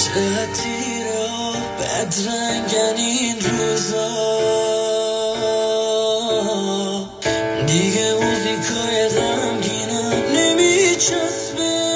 چقدر تیره و بدرنگن این روزا، دیگه موزیکای غمگینم نمیچسبه.